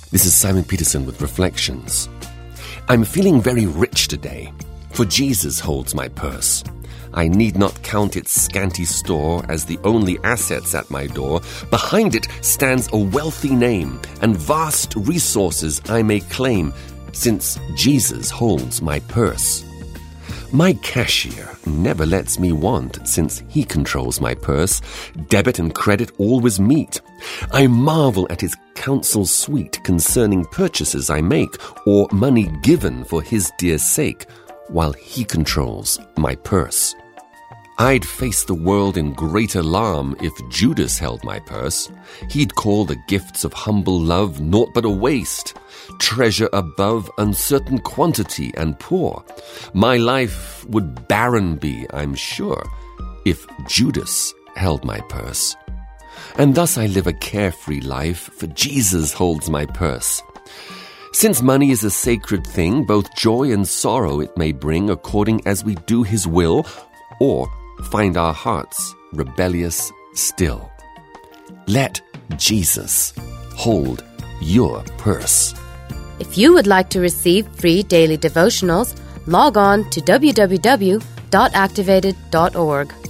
This is Simon Peterson with Reflections. I'm feeling very rich today, for Jesus holds my purse. I need not count its scanty store as the only assets at my door. Behind it stands a wealthy name, and vast resources I may claim, since Jesus holds my purse. My cashier never lets me want, since he controls my purse. Debit and credit always meet. I marvel at his counsel sweet concerning purchases I make, or money given for his dear sake, while he controls my purse. I'd face the world in great alarm if Judas held my purse. He'd call the gifts of humble love naught but a waste, treasure above uncertain quantity and poor. My life would barren be, I'm sure, if Judas held my purse. And thus I live a carefree life, for Jesus holds my purse. Since money is a sacred thing, both joy and sorrow it may bring according as we do his will, or find our hearts rebellious still. Let Jesus hold your purse. If you would like to receive free daily devotionals, log on to www.activated.org.